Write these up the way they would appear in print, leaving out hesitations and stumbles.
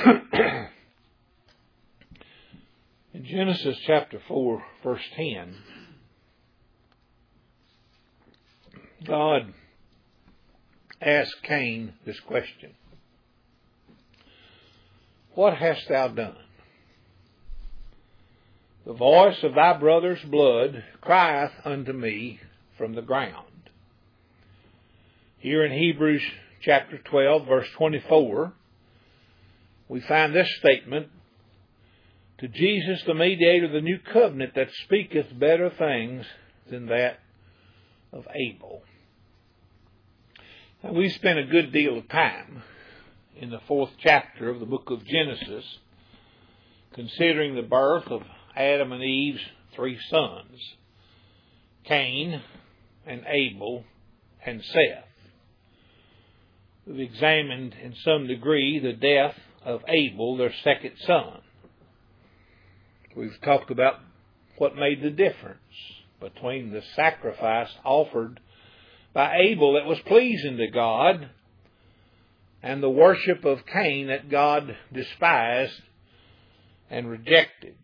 In Genesis chapter 4, verse 10, God asked Cain this question: "What hast thou done? The voice of thy brother's blood crieth unto me from the ground." Here in Hebrews chapter 12, verse 24, we find this statement: "To Jesus, the mediator of the new covenant, that speaketh better things than that of Abel." Now, we spent a good deal of time in the 4th chapter of the book of Genesis considering the birth of Adam and Eve's 3 sons, Cain and Abel and Seth. We've examined in some degree the death of Abel, their second son. We've talked about what made the difference between the sacrifice offered by Abel that was pleasing to God and the worship of Cain that God despised and rejected.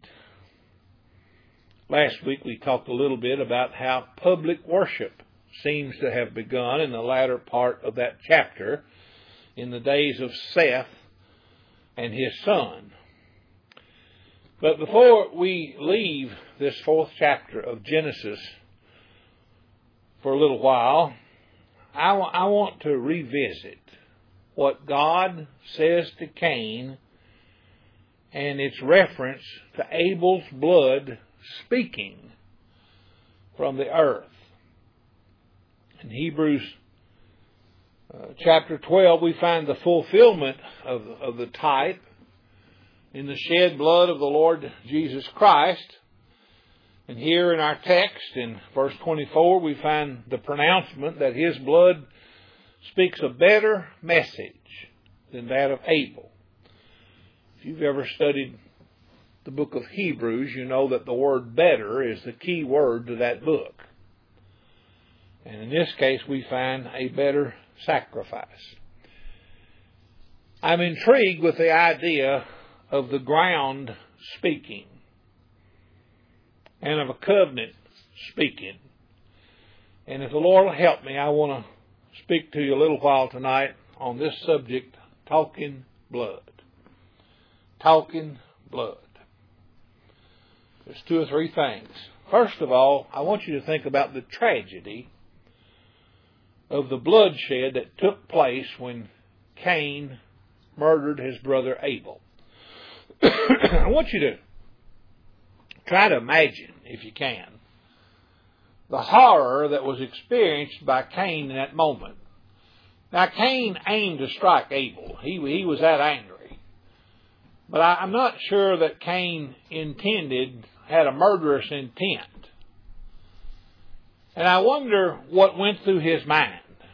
Last week we talked a little bit about how public worship seems to have begun in the latter part of that chapter in the days of Seth and his son. But before we leave this 4th chapter of Genesis for a little while, I want to revisit what God says to Cain and its reference to Abel's blood speaking from the earth. In Hebrews chapter 12, we find the fulfillment of the type in the shed blood of the Lord Jesus Christ. And here in our text, in verse 24, we find the pronouncement that his blood speaks a better message than that of Abel. If you've ever studied the book of Hebrews, you know that the word better is the key word to that book. And in this case, we find a better sacrifice. I'm intrigued with the idea of the ground speaking and of a covenant speaking. And if the Lord will help me, I want to speak to you a little while tonight on this subject, talking blood. Talking blood. There's 2 or 3 things. First of all, I want you to think about the tragedy of the bloodshed that took place when Cain murdered his brother Abel. I want you to try to imagine, if you can, the horror that was experienced by Cain in that moment. Now, Cain aimed to strike Abel. He was that angry. But I'm not sure that Cain had a murderous intent. And I wonder what went through his mind.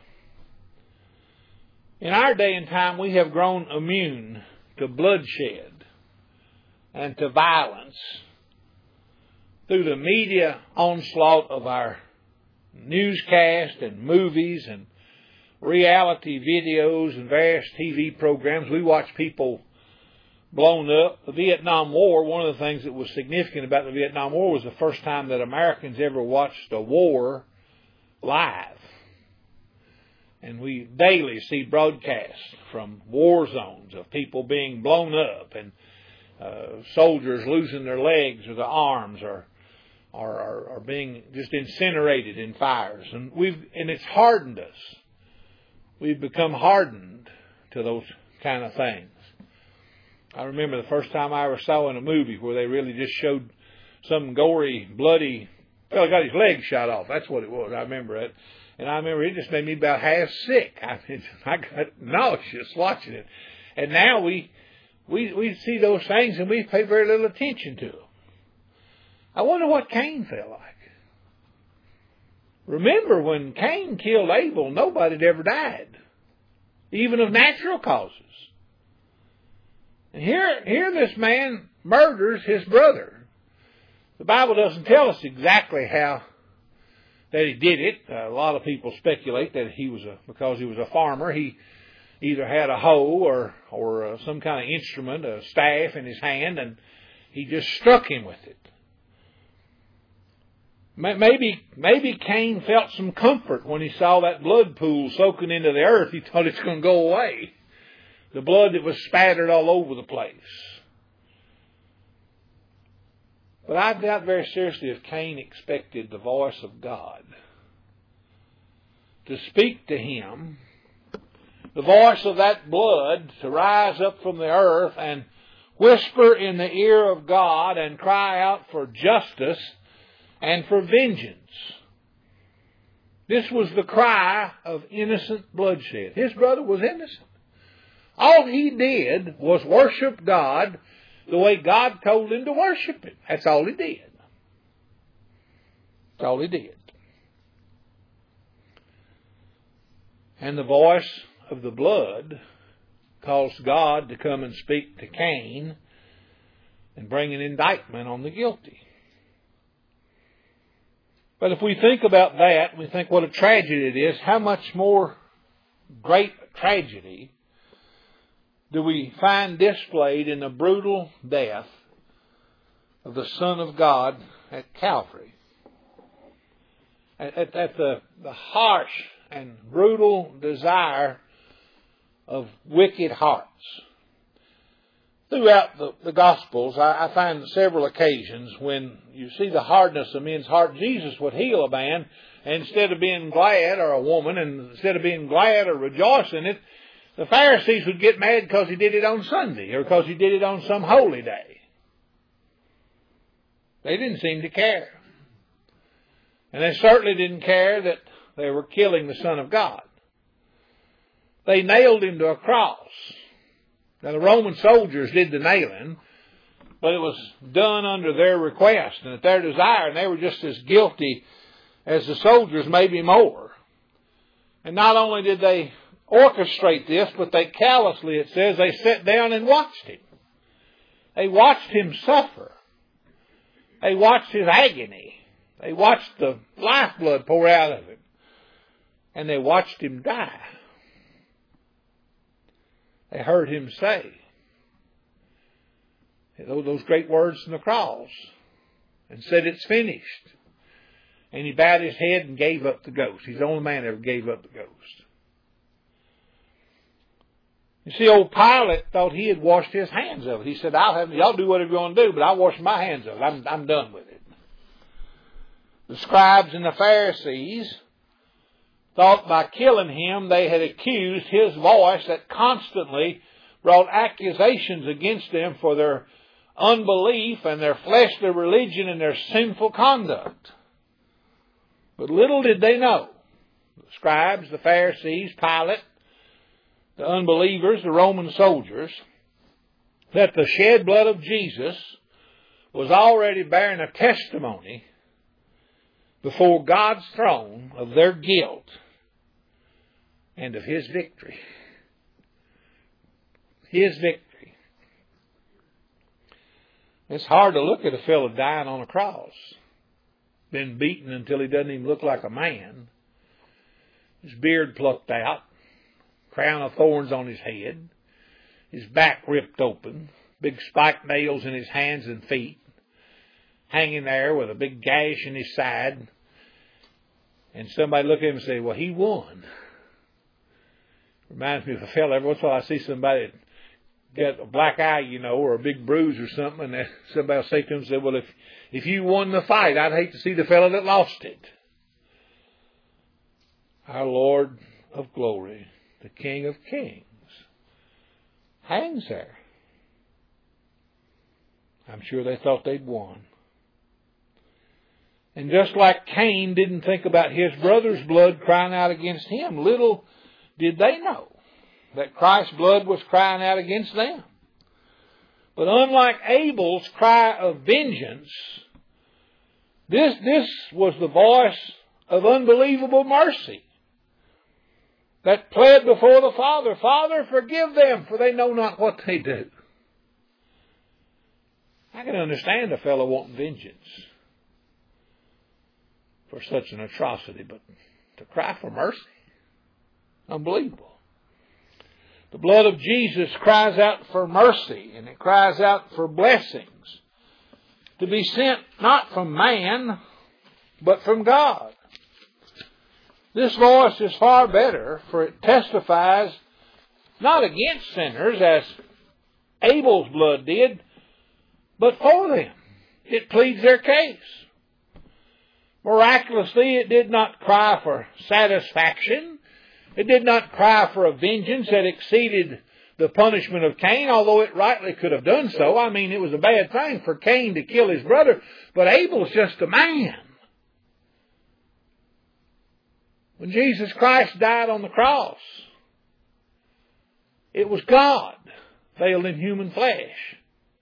In our day and time, we have grown immune to bloodshed and to violence through the media onslaught of our newscast and movies and reality videos and various TV programs. We watch people blown up. The Vietnam War, one of the things that was significant about the Vietnam War was the first time that Americans ever watched a war live. And we daily see broadcasts from war zones of people being blown up and soldiers losing their legs or their arms or being just incinerated in fires. And it's hardened us. We've become hardened to those kind of things. I remember the first time I ever saw in a movie where they really just showed some gory, bloody fellow got his leg shot off. That's what it was. I remember it. And I remember it just made me about half sick. I got nauseous watching it. And now we see those things and we pay very little attention to them. I wonder what Cain felt like. Remember, when Cain killed Abel, nobody had ever died, even of natural causes. And here this man murders his brother. The Bible doesn't tell us exactly how that he did it. A lot of people speculate that because he was a farmer, he either had a hoe or some kind of instrument, a staff in his hand, and he just struck him with it. Maybe Cain felt some comfort when he saw that blood pool soaking into the earth. He thought it's going to go away. The blood that was spattered all over the place. But I doubt very seriously if Cain expected the voice of God to speak to him, the voice of that blood to rise up from the earth and whisper in the ear of God and cry out for justice and for vengeance. This was the cry of innocent bloodshed. His brother was innocent. All he did was worship God the way God told him to worship Him. That's all he did. That's all he did. And the voice of the blood caused God to come and speak to Cain and bring an indictment on the guilty. But if we think about that, we think what a tragedy it is, how much more great tragedy do we find displayed in the brutal death of the Son of God at Calvary. At the harsh and brutal desire of wicked hearts. Throughout the Gospels, I find several occasions when you see the hardness of men's heart. Jesus would heal a man, and instead of being glad, or a woman, and instead of being glad or rejoicing it, the Pharisees would get mad because he did it on Sunday, or because he did it on some holy day. They didn't seem to care. And they certainly didn't care that they were killing the Son of God. They nailed him to a cross. Now, the Roman soldiers did the nailing, but it was done under their request and at their desire, and they were just as guilty as the soldiers, maybe more. And not only did they orchestrate this, but they callously, it says, they sat down and watched him. They watched him suffer. They watched his agony. They watched the lifeblood pour out of him. And they watched him die. They heard him say those great words from the cross and said, "It's finished." And he bowed his head and gave up the ghost. He's the only man that ever gave up the ghost. You see, old Pilate thought he had washed his hands of it. He said, y'all do whatever you want to do, but I'll wash my hands of it. I'm done with it. The scribes and the Pharisees thought by killing him they had accused his voice that constantly brought accusations against them for their unbelief and their fleshly religion and their sinful conduct. But little did they know, the scribes, the Pharisees, Pilate, the unbelievers, the Roman soldiers, that the shed blood of Jesus was already bearing a testimony before God's throne of their guilt and of His victory. His victory. It's hard to look at a fellow dying on a cross, been beaten until he doesn't even look like a man, his beard plucked out, crown of thorns on his head, his back ripped open, big spike nails in his hands and feet, hanging there with a big gash in his side. And somebody look at him and say, "Well, he won." Reminds me of a fellow, every once in a while I see somebody get a black eye, or a big bruise or something, and somebody will say to him, "Well, if you won the fight, I'd hate to see the fellow that lost it." Our Lord of glory, the King of kings, hangs there. I'm sure they thought they'd won. And just like Cain didn't think about his brother's blood crying out against him, little did they know that Christ's blood was crying out against them. But unlike Abel's cry of vengeance, this was the voice of unbelievable mercy that pled before the Father, "Father, forgive them, for they know not what they do." I can understand a fellow wanting vengeance for such an atrocity, but to cry for mercy? Unbelievable. The blood of Jesus cries out for mercy, and it cries out for blessings to be sent not from man, but from God. This voice is far better, for it testifies not against sinners as Abel's blood did, but for them. It pleads their case. Miraculously, it did not cry for satisfaction. It did not cry for a vengeance that exceeded the punishment of Cain, although it rightly could have done so. I mean, it was a bad thing for Cain to kill his brother, but Abel's just a man. When Jesus Christ died on the cross, it was God veiled in human flesh.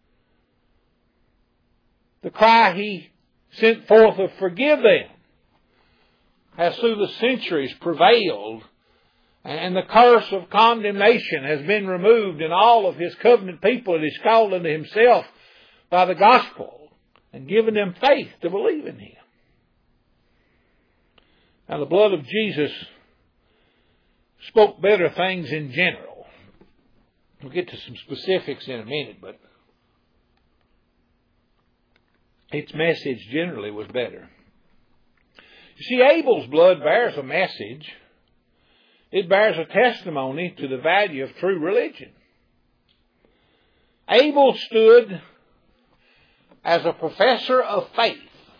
The cry He sent forth of forgive them has through the centuries prevailed, and the curse of condemnation has been removed in all of His covenant people that He's called unto Himself by the gospel and given them faith to believe in Him. Now, the blood of Jesus spoke better things in general. We'll get to some specifics in a minute, but its message generally was better. You see, Abel's blood bears a message. It bears a testimony to the value of true religion. Abel stood as a professor of faith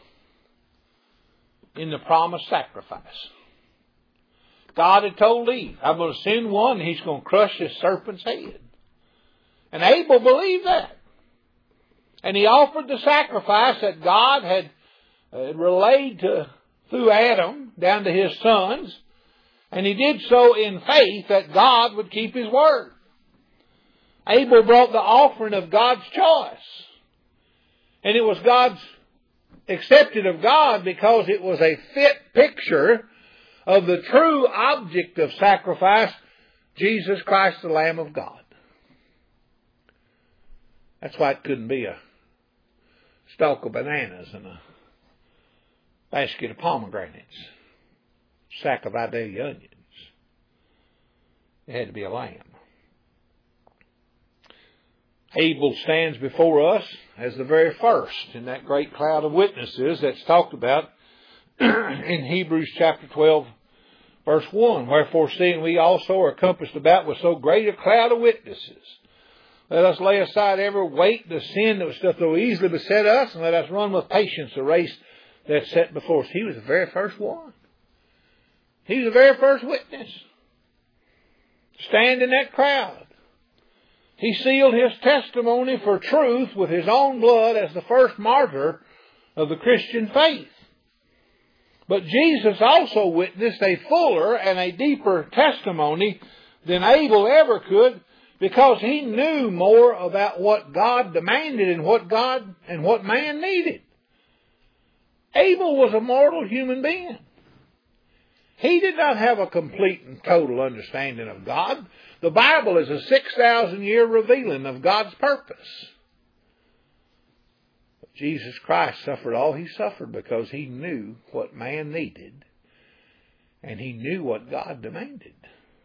in the promised sacrifice. God had told Eve, I'm going to send one, and he's going to crush this serpent's head. And Abel believed that. And he offered the sacrifice that God had relayed through Adam down to his sons. And he did so in faith that God would keep His word. Abel brought the offering of God's choice. And it was accepted of God because it was a fit picture of the true object of sacrifice, Jesus Christ, the Lamb of God. That's why it couldn't be a stalk of bananas and a basket of pomegranates, sack of Idalia onions. It had to be a lamb. Abel stands before us as the very first in that great cloud of witnesses that's talked about in Hebrews chapter 12, verse 1. Wherefore, seeing we also are compassed about with so great a cloud of witnesses, let us lay aside every weight, the sin that doth so easily beset us, and let us run with patience the race that's set before us. He was the very first one. He was the very first witness. Stand in that crowd. He sealed his testimony for truth with his own blood as the first martyr of the Christian faith. But Jesus also witnessed a fuller and a deeper testimony than Abel ever could, because he knew more about what God demanded and what God and what man needed. Abel was a mortal human being. He did not have a complete and total understanding of God. The Bible is a 6,000-year revealing of God's purpose. But Jesus Christ suffered all He suffered because He knew what man needed, and He knew what God demanded.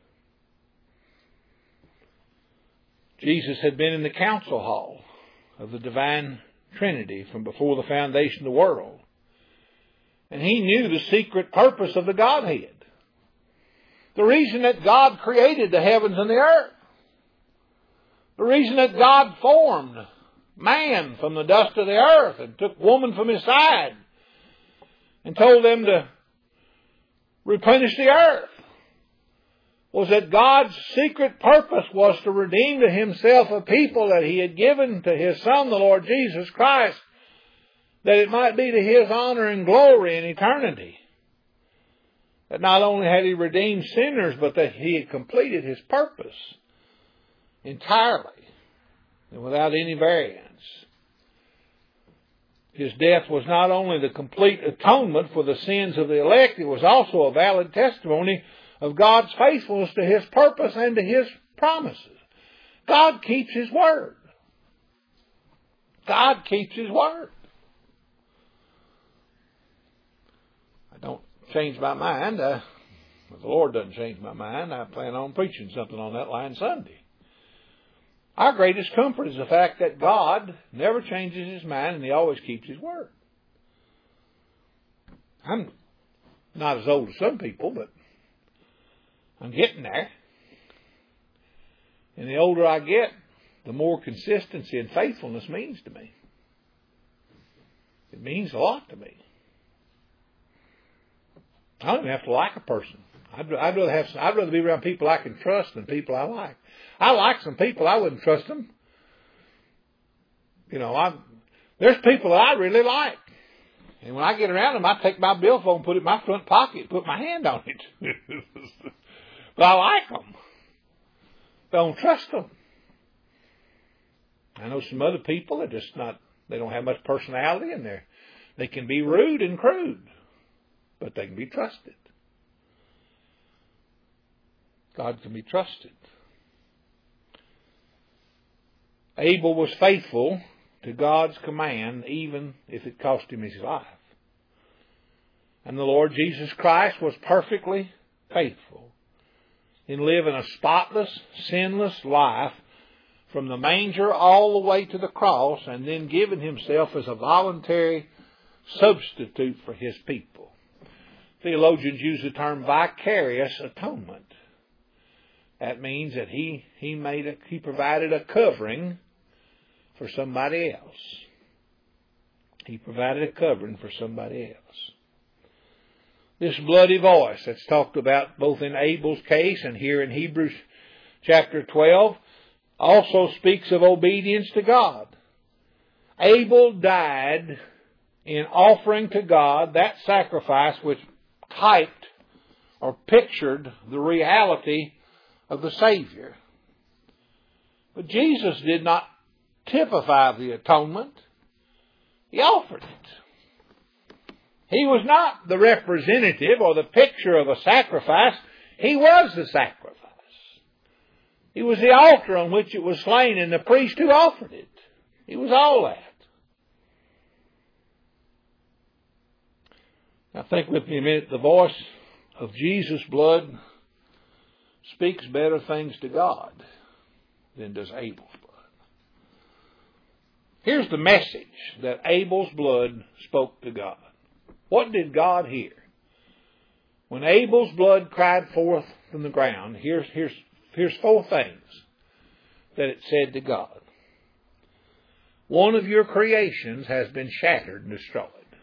Jesus had been in the council hall of the divine Trinity from before the foundation of the world. And He knew the secret purpose of the Godhead. The reason that God created the heavens and the earth. The reason that God formed man from the dust of the earth and took woman from his side and told them to replenish the earth, was that God's secret purpose was to redeem to Himself a people that He had given to His Son, the Lord Jesus Christ, that it might be to His honor and glory in eternity. That not only had He redeemed sinners, but that He had completed His purpose entirely and without any variance. His death was not only the complete atonement for the sins of the elect, it was also a valid testimony of God's faithfulness to His purpose and to His promises. God keeps His word. God keeps His word. I don't change my mind. If the Lord doesn't change my mind, I plan on preaching something on that line Sunday. Our greatest comfort is the fact that God never changes His mind and He always keeps His word. I'm not as old as some people, but I'm getting there. And the older I get, the more consistency and faithfulness means to me. It means a lot to me. I don't even have to like a person. I'd rather be around people I can trust than people I like. I like some people, I wouldn't trust them. There's people that I really like. And when I get around them, I take my billfold and put it in my front pocket and put my hand on it. But I like them. Don't trust them. I know some other people that they don't have much personality in there. They can be rude and crude, but they can be trusted. God can be trusted. Abel was faithful to God's command, even if it cost him his life. And the Lord Jesus Christ was perfectly faithful in living a spotless, sinless life from the manger all the way to the cross, and then giving Himself as a voluntary substitute for His people. Theologians use the term vicarious atonement. That means that He provided a covering for somebody else. He provided a covering for somebody else. This bloody voice that's talked about both in Abel's case and here in Hebrews chapter 12 also speaks of obedience to God. Abel died in offering to God that sacrifice which typed or pictured the reality of the Savior. But Jesus did not typify the atonement. He offered it. He was not the representative or the picture of a sacrifice. He was the sacrifice. He was the altar on which it was slain and the priest who offered it. He was all that. Now think with me a minute. The voice of Jesus' blood speaks better things to God than does Abel's blood. Here's the message that Abel's blood spoke to God. What did God hear? When Abel's blood cried forth from the ground, here's four things that it said to God. One of your creations has been shattered and destroyed.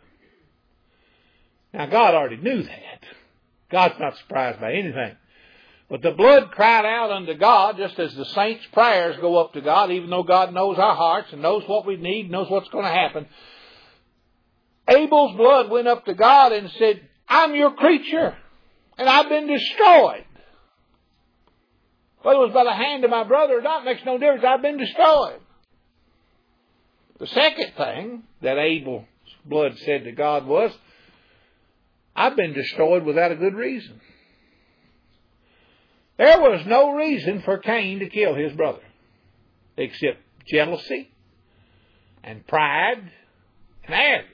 Now God already knew that. God's not surprised by anything. But the blood cried out unto God, just as the saints' prayers go up to God, even though God knows our hearts and knows what we need, knows what's going to happen. Abel's blood went up to God and said, I'm your creature, and I've been destroyed. Whether it was by the hand of my brother or not makes no difference. I've been destroyed. The second thing that Abel's blood said to God was, I've been destroyed without a good reason. There was no reason for Cain to kill his brother, except jealousy and pride and arrogance.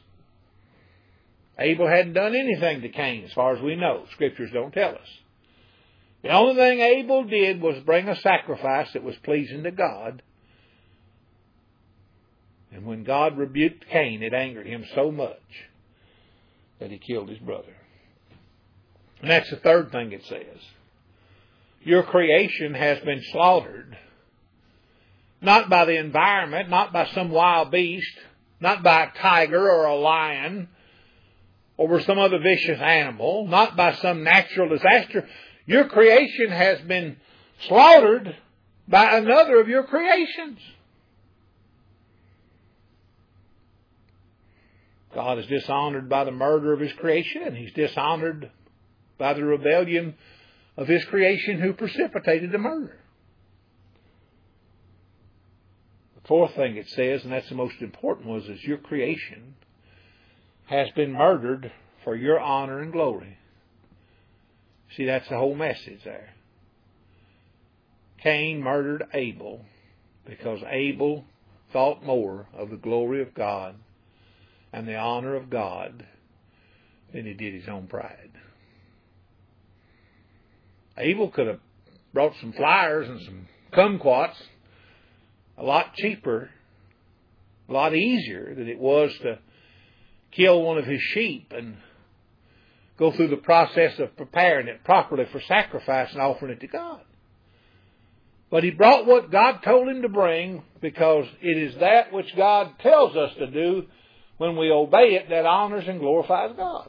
Abel hadn't done anything to Cain, as far as we know. Scriptures don't tell us. The only thing Abel did was bring a sacrifice that was pleasing to God. And when God rebuked Cain, it angered him so much that he killed his brother. And that's the third thing it says. Your creation has been slaughtered, not by the environment, not by some wild beast, not by a tiger or a lion, or some other vicious animal, not by some natural disaster. Your creation has been slaughtered by another of your creations. God is dishonored by the murder of His creation, and He's dishonored by the rebellion of His creation who precipitated the murder. The fourth thing it says, and that's the most important one, is your creation has been murdered for your honor and glory. See, that's the whole message there. Cain murdered Abel because Abel thought more of the glory of God and the honor of God than he did his own pride. Abel could have brought some flyers and some kumquats a lot cheaper, a lot easier than it was to kill one of his sheep and go through the process of preparing it properly for sacrifice and offering it to God. But he brought what God told him to bring, because it is that which God tells us to do when we obey it that honors and glorifies God.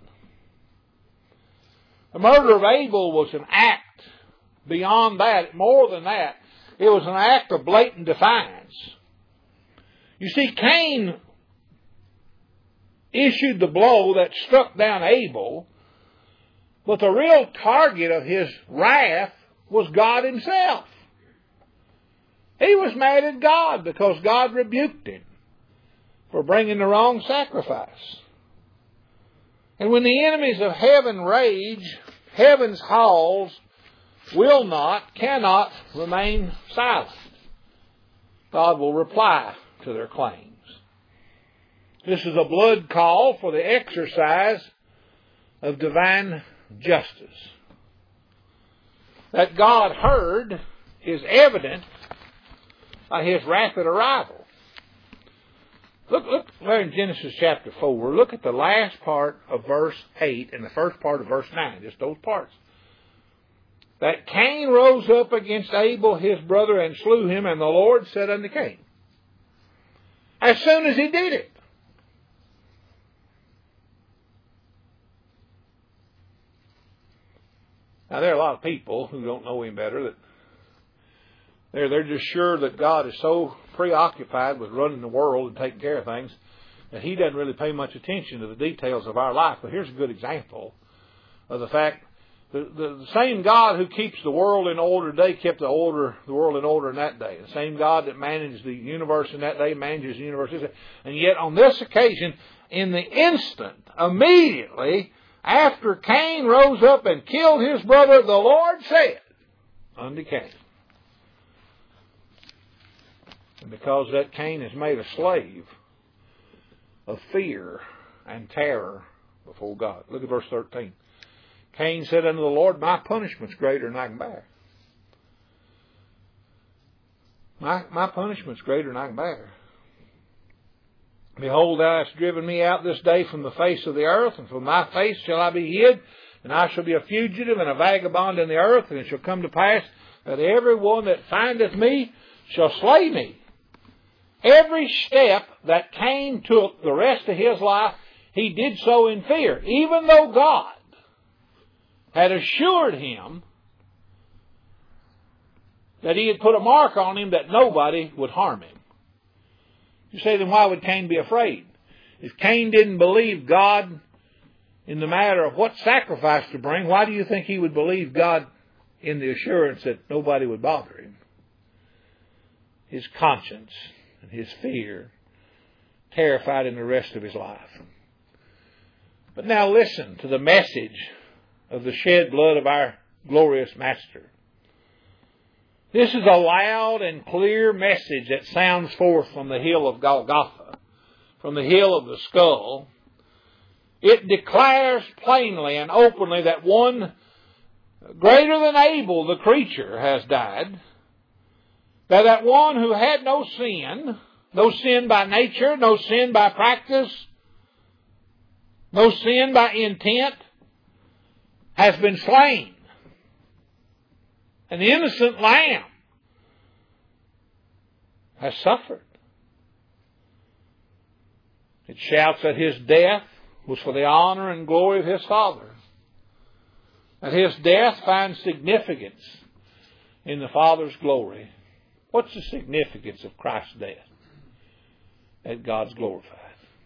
The murder of Abel was an act beyond that, more than that. It was an act of blatant defiance. You see, Cain issued the blow that struck down Abel, but the real target of his wrath was God himself. He was mad at God because God rebuked him for bringing the wrong sacrifice. And when the enemies of heaven rage, heaven's halls will not, cannot remain silent. God will reply to their claims. This is a blood call for the exercise of divine justice. That God heard is evident by his rapid arrival. Look there in Genesis chapter 4. Look at the last part of verse 8 and the first part of verse 9. Just those parts. That Cain rose up against Abel his brother and slew him, and the Lord said unto Cain, as soon as he did it. Now there are a lot of people who don't know him better that they're just sure that God is so preoccupied with running the world and taking care of things that he doesn't really pay much attention to the details of our life. But here's a good example of the fact that the same God who keeps the world in order today kept the world in order in that day. The same God that managed the universe in that day manages the universe this day. And yet on this occasion, in the instant, immediately after Cain rose up and killed his brother, the Lord said unto Cain, and because that Cain is made a slave of fear and terror before God. Look at verse 13. Cain said unto the Lord, my punishment's greater than I can bear. My punishment's greater than I can bear. Behold, thou hast driven me out this day from the face of the earth, and from thy face shall I be hid, and I shall be a fugitive and a vagabond in the earth, and it shall come to pass that every one that findeth me shall slay me. Every step that Cain took the rest of his life, he did so in fear, even though God had assured him that he had put a mark on him that nobody would harm him. You say, then why would Cain be afraid? If Cain didn't believe God in the matter of what sacrifice to bring, why do you think he would believe God in the assurance that nobody would bother him? His conscience and his fear terrified him the rest of his life. But now listen to the message of the shed blood of our glorious Master. This is a loud and clear message that sounds forth from the hill of Golgotha, from the hill of the skull. It declares plainly and openly that one greater than Abel, the creature, has died. That one who had no sin by nature, no sin by practice, no sin by intent, has been slain. An innocent lamb has suffered. It shouts that his death was for the honor and glory of his Father. That his death finds significance in the Father's glory. What's the significance of Christ's death? That God's glorified.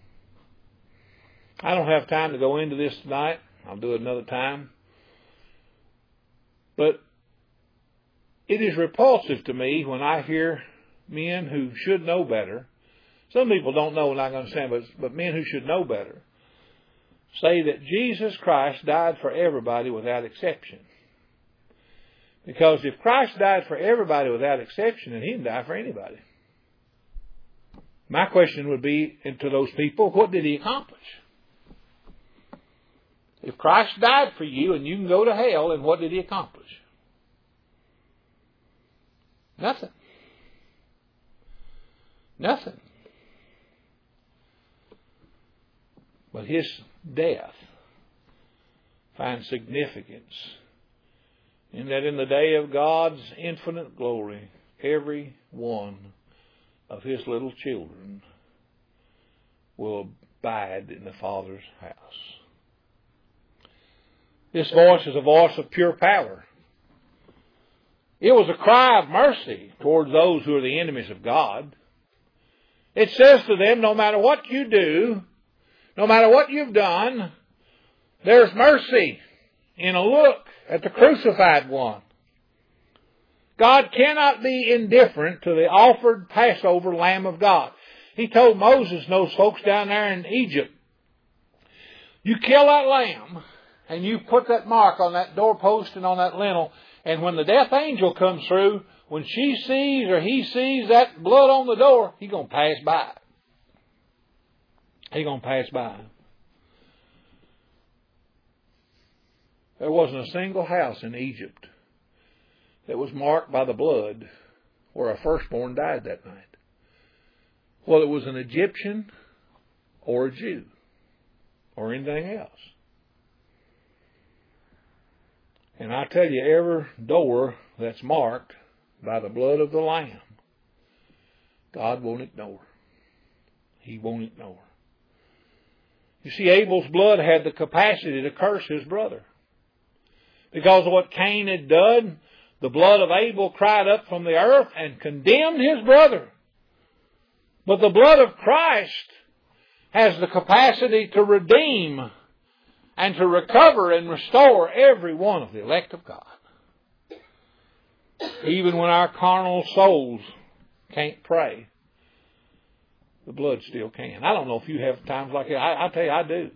I don't have time to go into this tonight. I'll do it another time. But it is repulsive to me when I hear men who should know better. Some people don't know and I can understand, but men who should know better say that Jesus Christ died for everybody without exception. Because if Christ died for everybody without exception, then he didn't die for anybody. My question would be to those people, what did he accomplish? If Christ died for you and you can go to hell, then what did he accomplish? Nothing. Nothing. But His death finds significance in that in the day of God's infinite glory, every one of His little children will abide in the Father's house. This voice is a voice of pure power. It was a cry of mercy towards those who are the enemies of God. It says to them, no matter what you do, no matter what you've done, there's mercy in a look at the crucified one. God cannot be indifferent to the offered Passover Lamb of God. He told Moses and those folks down there in Egypt, you kill that lamb and you put that mark on that doorpost and on that lintel, and when the death angel comes through, when she sees or he sees that blood on the door, he's going to pass by. He's going to pass by. There wasn't a single house in Egypt that was marked by the blood where a firstborn died that night. Whether it was an Egyptian or a Jew or anything else. And I tell you, every door that's marked by the blood of the Lamb, God won't ignore. He won't ignore. You see, Abel's blood had the capacity to curse his brother. Because of what Cain had done, the blood of Abel cried up from the earth and condemned his brother. But the blood of Christ has the capacity to redeem and to recover and restore every one of the elect of God. Even when our carnal souls can't pray, the blood still can. I don't know if you have times like that. I tell you, I do.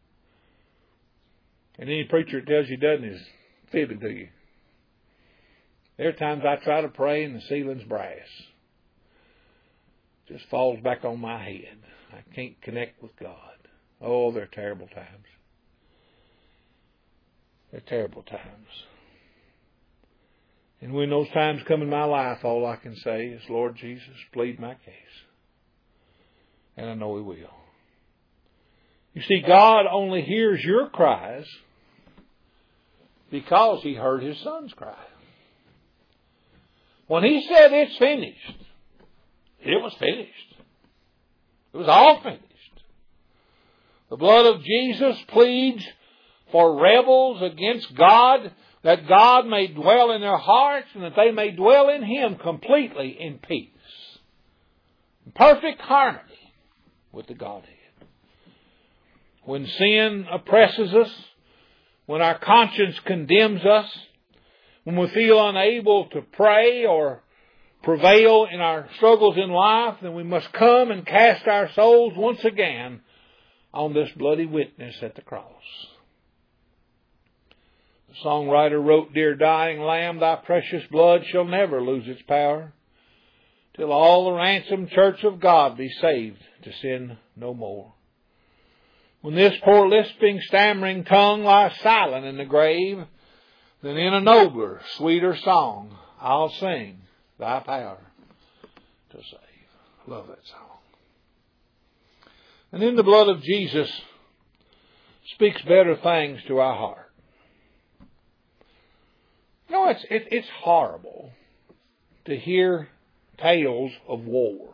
And any preacher that tells you doesn't is fibbing to you. There are times I try to pray and the ceiling's brass. It just falls back on my head. I can't connect with God. Oh, they're terrible times. They're terrible times. And when those times come in my life, all I can say is, Lord Jesus, plead my case. And I know He will. You see, God only hears your cries because He heard His Son's cry. When He said it's finished, it was finished. It was all finished. The blood of Jesus pleads for rebels against God, that God may dwell in their hearts and that they may dwell in Him completely in peace. In perfect harmony with the Godhead. When sin oppresses us, when our conscience condemns us, when we feel unable to pray or prevail in our struggles in life, then we must come and cast our souls once again on this bloody witness at the cross. The songwriter wrote, Dear dying Lamb, thy precious blood shall never lose its power, till all the ransomed church of God be saved to sin no more. When this poor lisping, stammering tongue lies silent in the grave, then in a nobler, sweeter song I'll sing thy power to save. Love that song. And in the blood of Jesus speaks better things to our heart. You know, it's horrible to hear tales of war.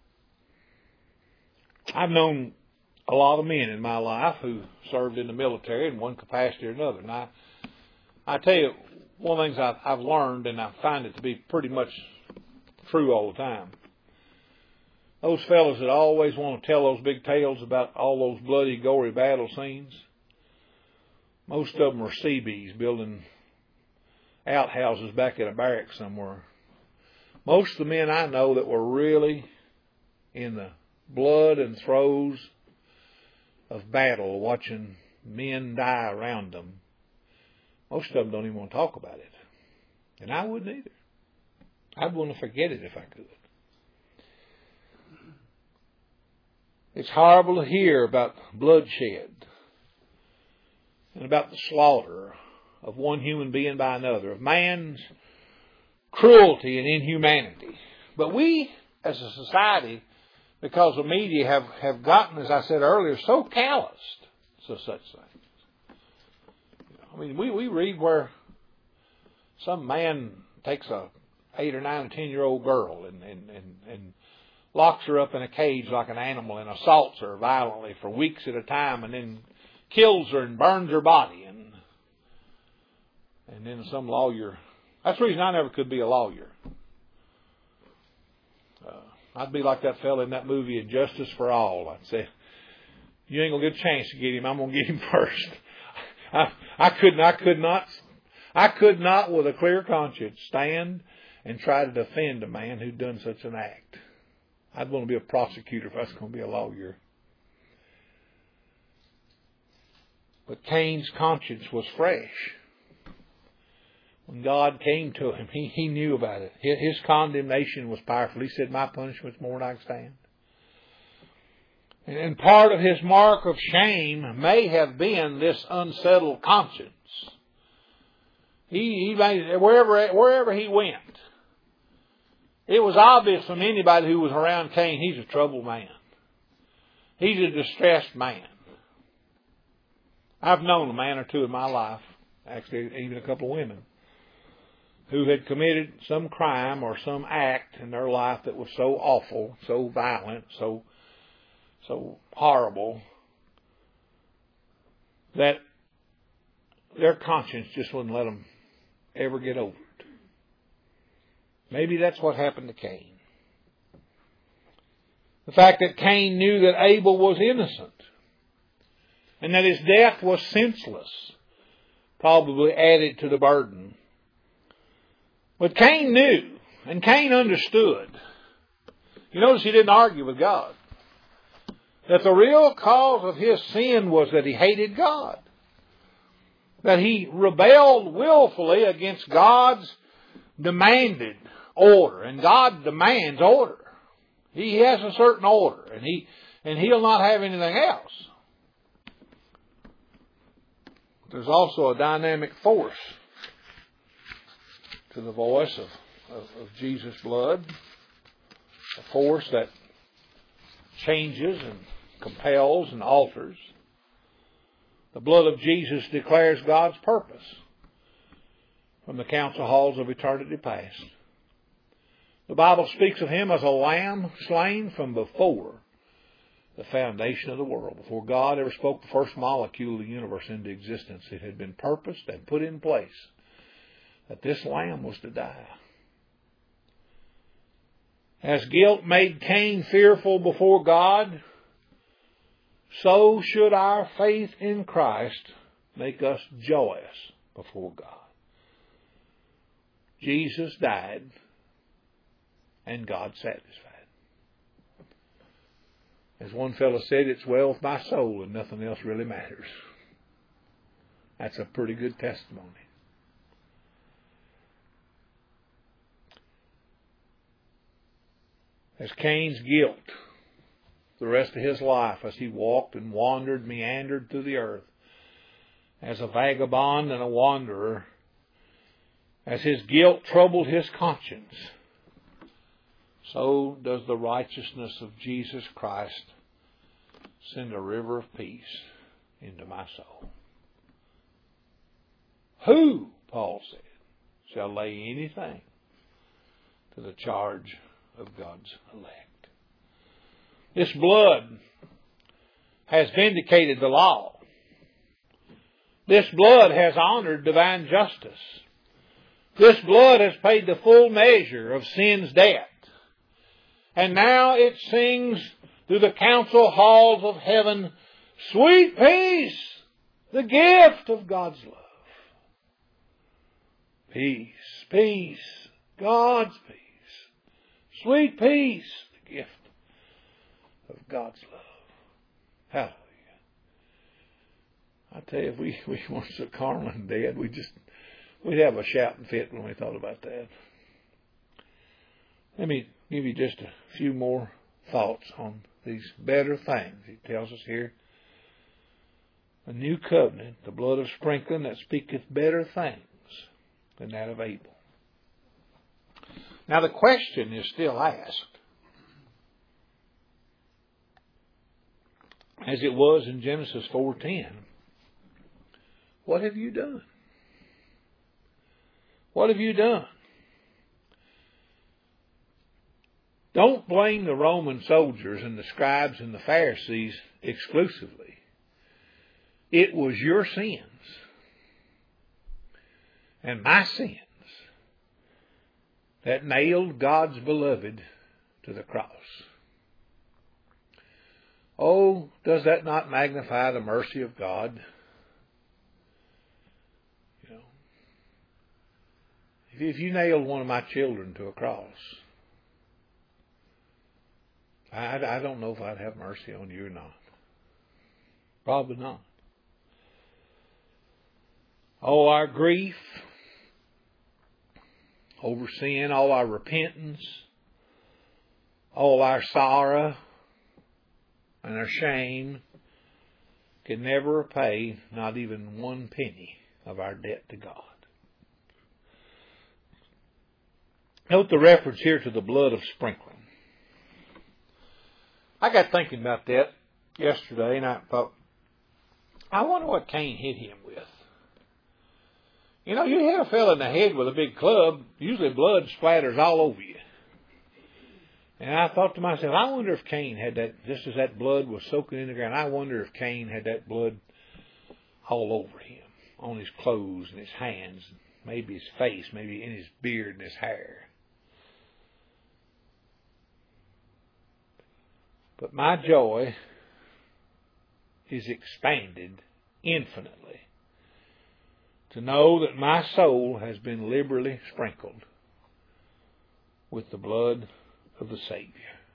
I've known a lot of men in my life who served in the military in one capacity or another. And I tell you, one of the things I've learned, and I find it to be pretty much true all the time, those fellas that always want to tell those big tales about all those bloody, gory battle scenes, most of them are Seabees building outhouses back at a barrack somewhere. Most of the men I know that were really in the blood and throes of battle, watching men die around them, most of them don't even want to talk about it. And I wouldn't either. I'd want to forget it if I could. It's horrible to hear about bloodshed and about the slaughter of one human being by another, of man's cruelty and inhumanity. But we, as a society, because the media have gotten, as I said earlier, so calloused to such things. I mean, we read where some man takes a 8 or 9 or 10-year-old girl and locks her up in a cage like an animal and assaults her violently for weeks at a time, and then kills her and burns her body, and then some lawyer. That's the reason I never could be a lawyer. I'd be like that fella in that movie, Injustice for All. I'd say, you ain't gonna get a chance to get him. I'm gonna get him first. I could not, with a clear conscience, stand and try to defend a man who'd done such an act. I'd want to be a prosecutor if I was going to be a lawyer. But Cain's conscience was fresh. When God came to him, he knew about it. His condemnation was powerful. He said, my punishment's more than I can stand. And part of his mark of shame may have been this unsettled conscience. He wherever he went, it was obvious from anybody who was around Cain, he's a troubled man. He's a distressed man. I've known a man or two in my life, actually even a couple of women, who had committed some crime or some act in their life that was so awful, so violent, so horrible, that their conscience just wouldn't let them ever get over it. Maybe that's what happened to Cain. The fact that Cain knew that Abel was innocent and that his death was senseless probably added to the burden. But Cain knew, and Cain understood. You notice he didn't argue with God. That the real cause of his sin was that he hated God. That he rebelled willfully against God's demanded order. And God demands order. He has a certain order, and he'll not have anything else. There's also a dynamic force to the voice of Jesus' blood. A force that changes and compels and alters. The blood of Jesus declares God's purpose from the council halls of eternity past. The Bible speaks of Him as a lamb slain from before the foundation of the world. Before God ever spoke the first molecule of the universe into existence, it had been purposed and put in place that this lamb was to die. As guilt made Cain fearful before God, so should our faith in Christ make us joyous before God. Jesus died, and God satisfied. As one fellow said, it's well with my soul and nothing else really matters. That's a pretty good testimony. As Cain's guilt, the rest of his life, as he walked and wandered, meandered through the earth, as a vagabond and a wanderer, as his guilt troubled his conscience, so does the righteousness of Jesus Christ send a river of peace into my soul. Who, Paul said, shall lay anything to the charge of God's elect? This blood has vindicated the law. This blood has honored divine justice. This blood has paid the full measure of sin's debt. And now it sings through the council halls of heaven, sweet peace, the gift of God's love. Peace, peace, God's peace. Sweet peace, the gift of God's love. Hallelujah. I tell you, if we weren't so carnal and dead, we'd have a shouting fit when we thought about that. Let me give you just a few more thoughts on these better things. He tells us here, a new covenant, the blood of sprinkling that speaketh better things than that of Abel. Now the question is still asked. as it was in Genesis 4:10. What have you done? What have you done? Don't blame the Roman soldiers and the scribes and the Pharisees exclusively. It was your sins and my sins that nailed God's beloved to the cross. Oh, does that not magnify the mercy of God? You know, if you nailed one of my children to a cross, I don't know if I'd have mercy on you or not. Probably not. Oh, our grief over sin, all our repentance, all our sorrow and our shame can never repay not even one penny of our debt to God. Note the reference here to the blood of sprinkling. I got thinking about that yesterday, and I thought, I wonder what Cain hit him with. You know, you hit a fella in the head with a big club, usually blood splatters all over you. And I thought to myself, I wonder if Cain had that, just as that blood was soaking in the ground, I wonder if Cain had that blood all over him, on his clothes and his hands, maybe his face, maybe in his beard and his hair. But my joy is expanded infinitely to know that my soul has been liberally sprinkled with the blood of the Savior.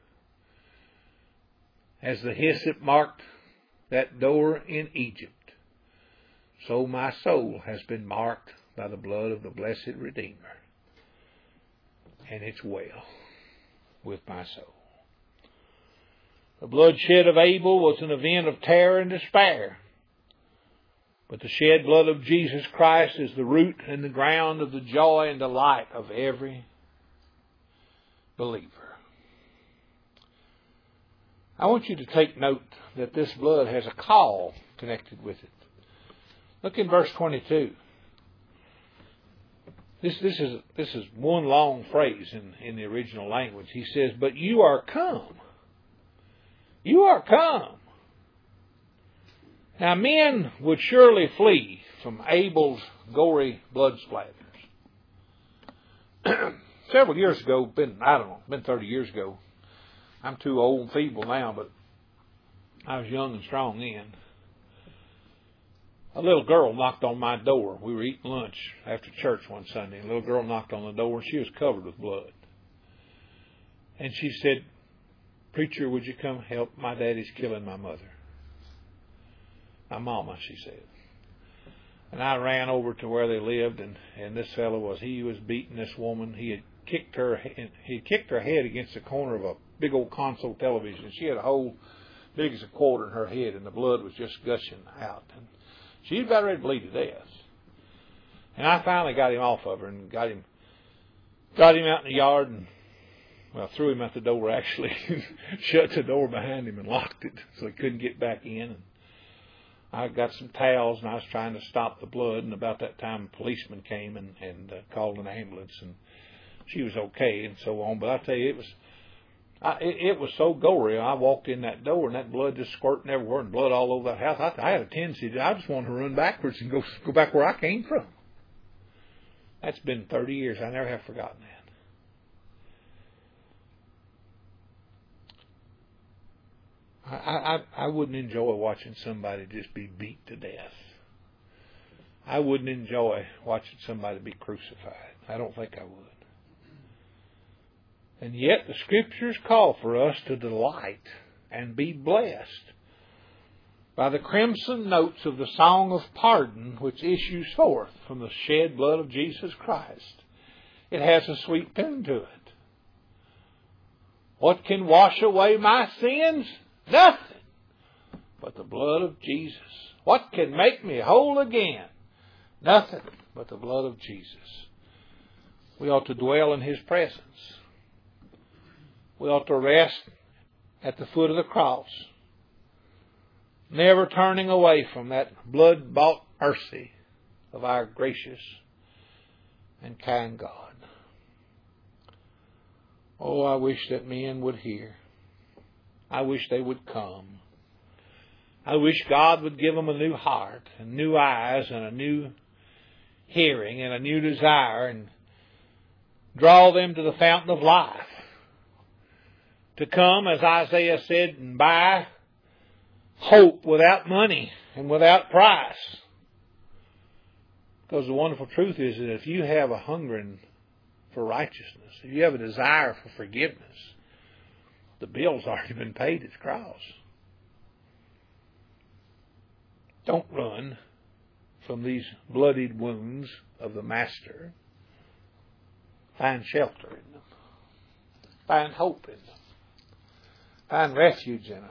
As the hyssop marked that door in Egypt, so my soul has been marked by the blood of the blessed Redeemer. And it's well with my soul. The bloodshed of Abel was an event of terror and despair. But the shed blood of Jesus Christ is the root and the ground of the joy and delight of every believer. I want you to take note that this blood has a call connected with it. Look in verse 22. This is one long phrase in the original language. He says, "But you are come. You are come." Now, men would surely flee from Abel's gory blood splatters. Several years ago, been 30 years ago. I'm too old and feeble now, but I was young and strong then. A little girl knocked on my door. We were eating lunch after church one Sunday. A little girl knocked on the door, and she was covered with blood. And she said, "Preacher, would you come help? My daddy's killing my mother." My mama, she said. And I ran over to where they lived, and this fellow was beating this woman. He had kicked her head against the corner of a big old console television. She had a hole big as a quarter in her head, and the blood was just gushing out. And she was about ready to bleed to death. And I finally got him off of her and got him out in the yard and, threw him out the door actually, shut the door behind him and locked it so he couldn't get back in. And I got some towels and I was trying to stop the blood, and about that time a policeman came and called an ambulance, and she was okay and so on. But I tell you, it was so gory. I walked in that door and that blood just squirting everywhere and blood all over that house. I had a tendency I just wanted to run backwards and go back where I came from. That's been 30 years. I never have forgotten that. I wouldn't enjoy watching somebody just be beat to death. I wouldn't enjoy watching somebody be crucified. I don't think I would. And yet the Scriptures call for us to delight and be blessed by the crimson notes of the song of pardon which issues forth from the shed blood of Jesus Christ. It has a sweet tune to it. What can wash away my sins? Nothing but the blood of Jesus. What can make me whole again? Nothing but the blood of Jesus. We ought to dwell in His presence. We ought to rest at the foot of the cross. never turning away from that blood-bought mercy of our gracious and kind God. Oh, I wish that men would hear. I wish they would come. I wish God would give them a new heart and new eyes and a new hearing and a new desire, and draw them to the fountain of life. To come, as Isaiah said, and buy hope without money and without price. Because the wonderful truth is that if you have a hungering for righteousness, if you have a desire for forgiveness, the bill's already been paid at the cross. Don't run from these bloodied wounds of the Master. Find shelter in them. Find hope in them. Find refuge in them.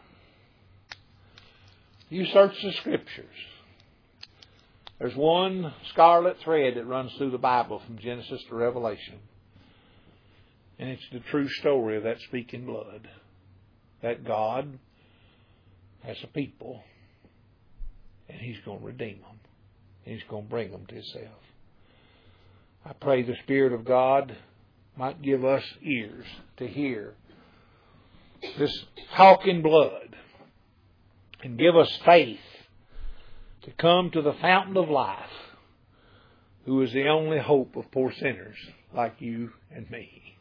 You search the Scriptures. There's one scarlet thread that runs through the Bible from Genesis to Revelation. And it's the true story of that speaking blood. That God has a people, and He's going to redeem them. And He's going to bring them to Himself. I pray the Spirit of God might give us ears to hear this talking blood, and give us faith to come to the fountain of life, who is the only hope of poor sinners like you and me.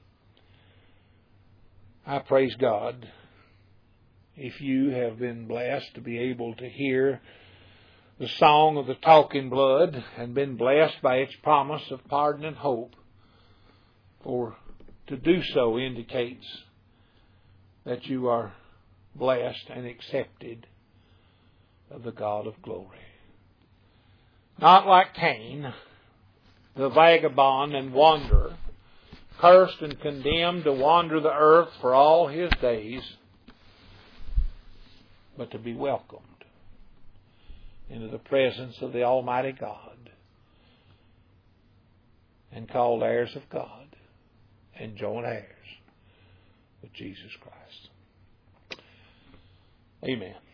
I praise God if you have been blessed to be able to hear the song of the talking blood and been blessed by its promise of pardon and hope. For to do so indicates that you are blessed and accepted of the God of glory. Not like Cain, the vagabond and wanderer, cursed and condemned to wander the earth for all his days, but to be welcomed into the presence of the Almighty God and called heirs of God and joint heirs with Jesus Christ. Amen.